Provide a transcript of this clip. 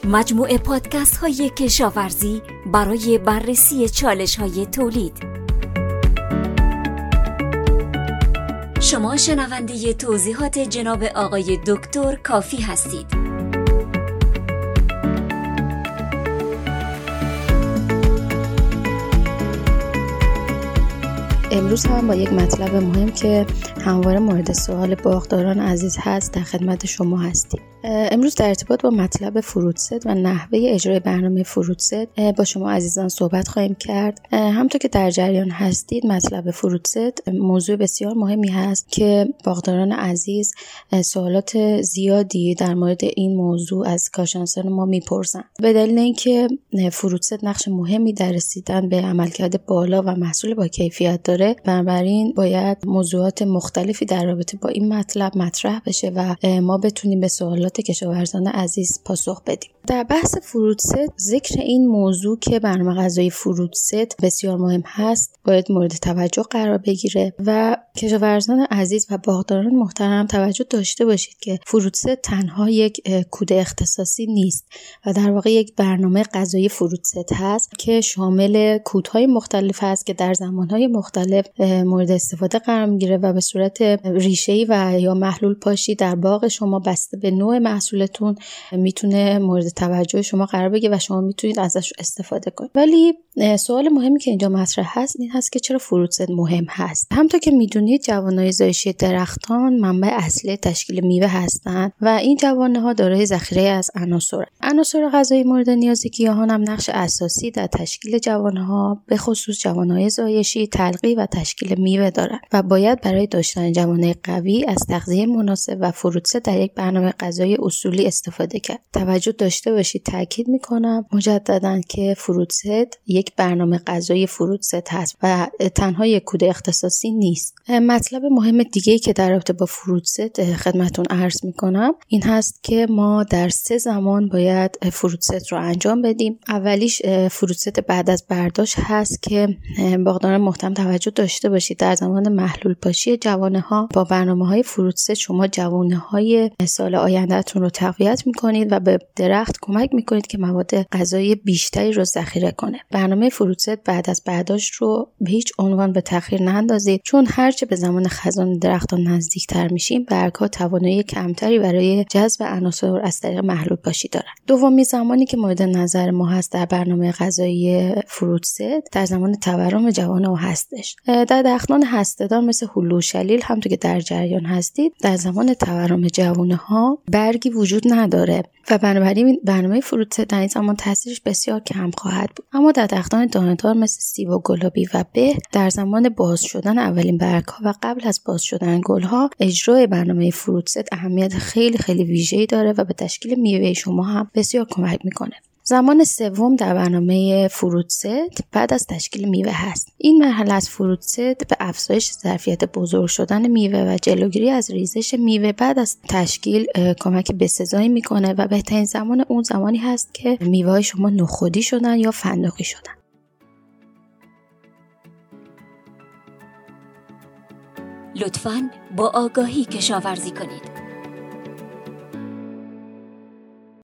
مجموعه پادکست های کشاورزی برای بررسی چالش های تولید. شما شنونده توضیحات جناب آقای دکتر کافی هستید. امروز هم با یک مطلب مهم که همواره مورد سوال باغداران عزیز هست در خدمت شما هستیم. امروز در ارتباط با مطلب فروتست و نحوه اجرای برنامه فروتست با شما عزیزان صحبت خواهیم کرد. همونطور که در جریان هستید مطلب فروتست موضوع بسیار مهمی هست که باغداران عزیز سوالات زیادی در مورد این موضوع از کارشناسان ما میپرسن. به دلیل اینکه فروتست نقش مهمی در رسیدن به عملکرد بالا و محصول با کیفیت داره، بنابراین باید موضوعات مختلفی در رابطه با این مطلب مطرح بشه و ما بتونیم به سوالات کشاورزان عزیز پاسخ بدیم. در بحث فروتست ذکر این موضوع که برنامه غذایی فروتست بسیار مهم هست باید مورد توجه قرار بگیره و کشاورزان عزیز و باغداران محترم توجه داشته باشید که فروتست تنها یک کد اختصاصی نیست و در واقع یک برنامه غذایی فروتست هست که شامل کودهای مختلف هست که در زمانهای مختلف مورد استفاده قرار میگیره و به صورت ریشه‌ای و یا محلول پاشی در باغ شما بسته به نوع محصولتون میتونه مورد توجه شما قرار بگیره و شما میتونید ازش استفاده کنید. ولی سوال مهمی که اینجا مطرح هست این هست که چرا فروتست مهم هست؟ همونطور که میدونید جوانه‌های زایشی درختان منبع اصلی تشکیل میوه هستند و این جوانه‌ها دارای ذخیره از عناصر غذایی مورد نیاز گیاهان هم نقش اساسی در تشکیل جوانه‌ها به خصوص جوانه‌های زایشی تلقی و تشکیل میوه دارند و باید برای داشتن جوانه قوی از تغذیه مناسب و فروتست در یک برنامه غذایی اصولی استفاده کرد. توجه داشته باشید، تاکید میکنم مجددا که فروتست یک برنامه غذایی فروتست هست و تنها یک کد اختصاصی نیست. مطلب مهم دیگه‌ای که در رابطه با فروتست خدمتتون عرض میکنم این هست که ما در 3 زمان باید فروتست رو انجام بدیم. اولیش فروتست بعد از برداشت هست که باغداران محترم توجه داشته باشید در زمان محلول پاشی جوانه‌ها با برنامه‌های فروتست شما جوانه‌های سال آینده‌تون رو تقویت می‌کنید و به درخت کمک می‌کنید که مواد غذایی بیشتری رو ذخیره کنه. برنامه فروتست بعد از برداشت رو به هیچ عنوان به تأخیر نندازید، چون هرچه به زمان خزان درختان نزدیک‌تر میشیم برگ‌ها توانایی کمتری برای جذب عناصر از طریق محلول پاشی دارن. دومی زمانی که مورد نظر ما هست در برنامه غذایی فروتست در زمان تورم جوانه‌ها هستش. در درختان هسته‌دار مثل هلو و شلیل همونطور که در جریان هستید در زمان تورم جوانه‌ها برگی وجود نداره و بنابراین برنامه فروتست در این زمان تاثیرش بسیار کم خواهد بود. اما در درختان دانه‌دار مثل سیب و گلابی و به در زمان باز شدن اولین برگ‌ها و قبل از باز شدن گل‌ها اجرای برنامه فروتست اهمیت خیلی ویژه‌ای داره و به تشکیل میوه شما هم بسیار کمک می‌کنه. زمان سوم در برنامه فروتست بعد از تشکیل میوه هست. این مرحله از فروتست به افزایش ظرفیت بزرگ شدن میوه و جلوگیری از ریزش میوه بعد از تشکیل کمک بسزایی میکنه و بهترین زمان اون زمانی هست که میوه‌های شما نخودی شدن یا فندقی شدن. لطفاً با آگاهی کشاورزی کنید.